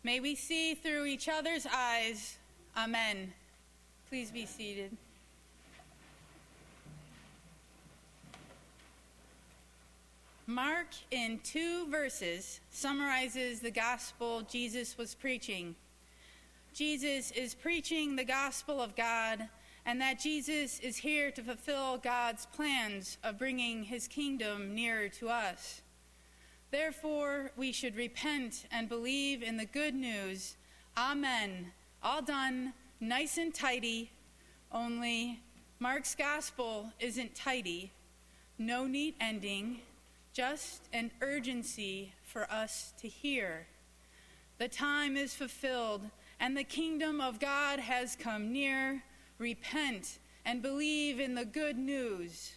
May we see through each other's eyes. Amen. Please be seated. Mark, in 2 verses, summarizes the gospel Jesus was preaching. Jesus is preaching the gospel of God, and that Jesus is here to fulfill God's plans of bringing his kingdom nearer to us. Therefore, we should repent and believe in the good news. Amen. All done, nice and tidy, only Mark's gospel isn't tidy. No neat ending, just an urgency for us to hear. The time is fulfilled, and the kingdom of God has come near. Repent and believe in the good news.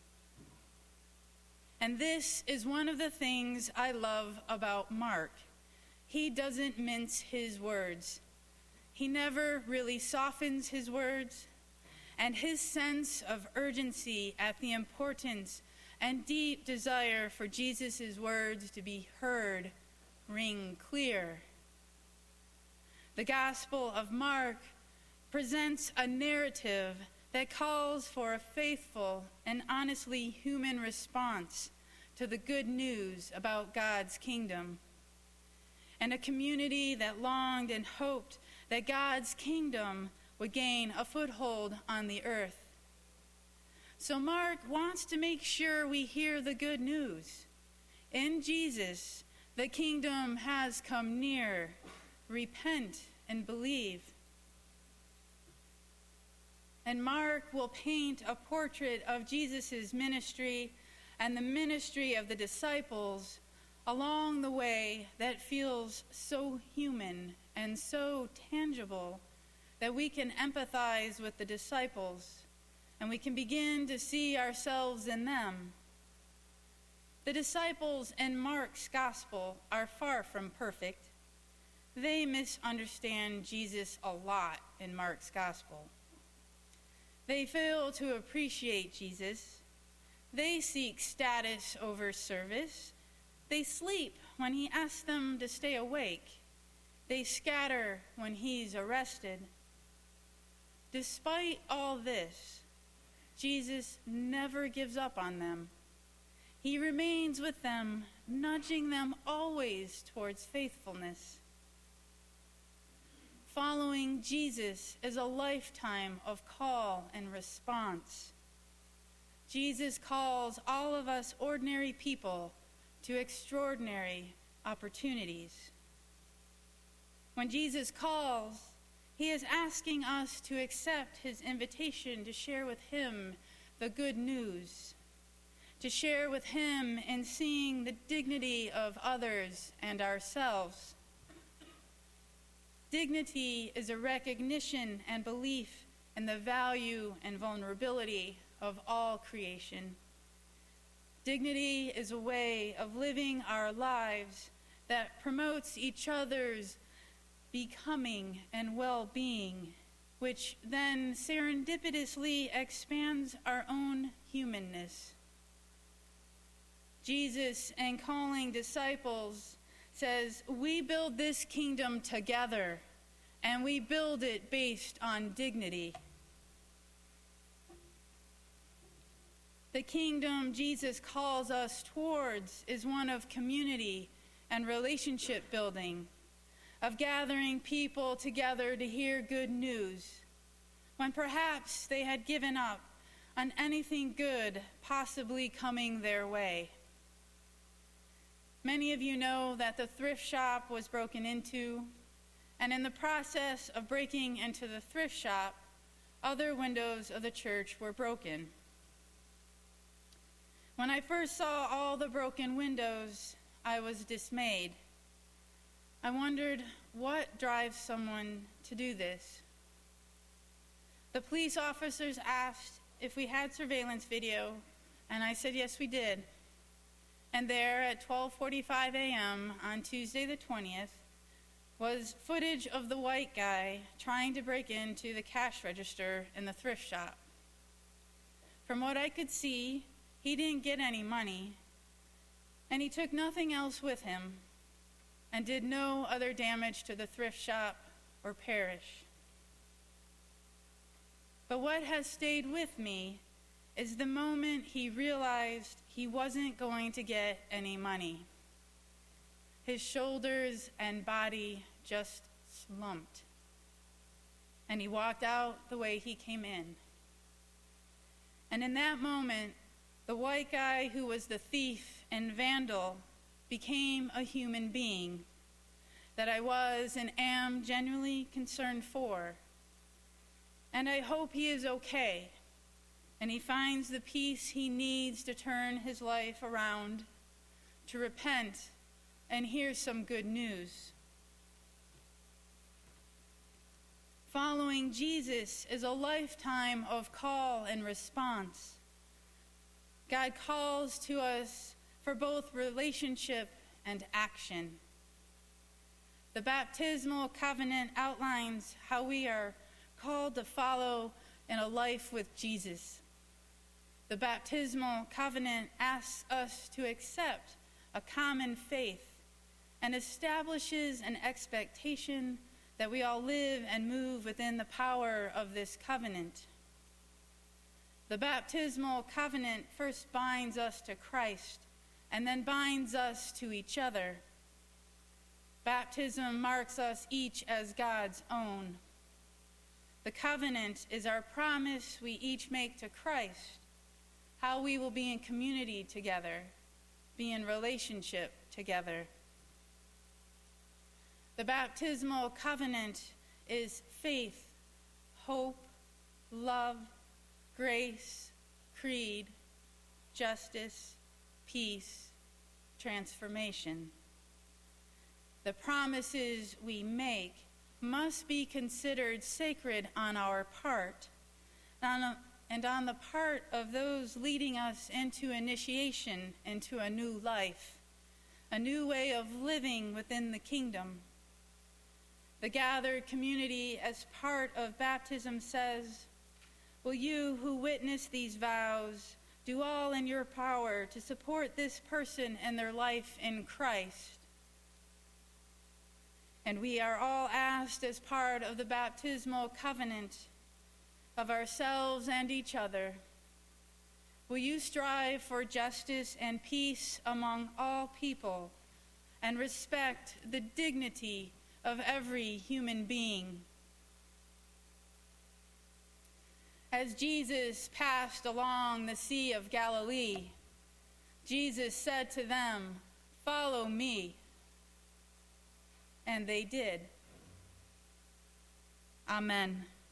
And this is one of the things I love about Mark. He doesn't mince his words. He never really softens his words, and his sense of urgency at the importance and deep desire for Jesus' words to be heard ring clear. The Gospel of Mark presents a narrative that calls for a faithful and honestly human response to the good news about God's kingdom, and a community that longed and hoped that God's kingdom would gain a foothold on the earth. So Mark wants to make sure we hear the good news. In Jesus, the kingdom has come near. Repent and believe. And Mark will paint a portrait of Jesus' ministry and the ministry of the disciples along the way that feels so human and so tangible that we can empathize with the disciples and we can begin to see ourselves in them. The disciples in Mark's gospel are far from perfect. They misunderstand Jesus a lot in Mark's gospel. They fail to appreciate Jesus. They seek status over service. They sleep when he asks them to stay awake. They scatter when he's arrested. Despite all this, Jesus never gives up on them. He remains with them, nudging them always towards faithfulness. Following Jesus is a lifetime of call and response. Jesus calls all of us ordinary people to extraordinary opportunities. When Jesus calls, he is asking us to accept his invitation to share with him the good news, to share with him in seeing the dignity of others and ourselves. Dignity is a recognition and belief in the value and vulnerability of all creation. Dignity is a way of living our lives that promotes each other's becoming and well-being, which then serendipitously expands our own humanness. Jesus, in calling disciples, says, we build this kingdom together, and we build it based on dignity. The kingdom Jesus calls us towards is one of community and relationship building, of gathering people together to hear good news, when perhaps they had given up on anything good possibly coming their way. Many of you know that the thrift shop was broken into, and in the process of breaking into the thrift shop, other windows of the church were broken. When I first saw all the broken windows, I was dismayed. I wondered what drives someone to do this. The police officers asked if we had surveillance video, and I said yes, we did. And there at 12:45 a.m. on Tuesday the 20th was footage of the white guy trying to break into the cash register in the thrift shop. From what I could see, he didn't get any money, and he took nothing else with him. and did no other damage to the thrift shop or parish. But what has stayed with me is the moment he realized he wasn't going to get any money. His shoulders and body just slumped, and he walked out the way he came in. And in that moment, the white guy who was the thief and vandal became a human being that I was and am genuinely concerned for. And I hope he is okay, and he finds the peace he needs to turn his life around, to repent, and hear some good news. Following Jesus is a lifetime of call and response. God calls to us for both relationship and action. The baptismal covenant outlines how we are called to follow in a life with Jesus. The baptismal covenant asks us to accept a common faith and establishes an expectation that we all live and move within the power of this covenant. The baptismal covenant first binds us to Christ and then binds us to each other. Baptism marks us each as God's own. The covenant is our promise we each make to Christ, how we will be in community together, be in relationship together. The baptismal covenant is faith, hope, love, grace, creed, justice, peace, transformation. The promises we make must be considered sacred on our part, and on the part of those leading us into initiation into a new life, a new way of living within the kingdom. The gathered community as part of baptism says, "Will you who witness these vows do all in your power to support this person and their life in Christ?" And we are all asked as part of the baptismal covenant of ourselves and each other, will you strive for justice and peace among all people and respect the dignity of every human being? As Jesus passed along the Sea of Galilee, Jesus said to them, "Follow me." And they did. Amen.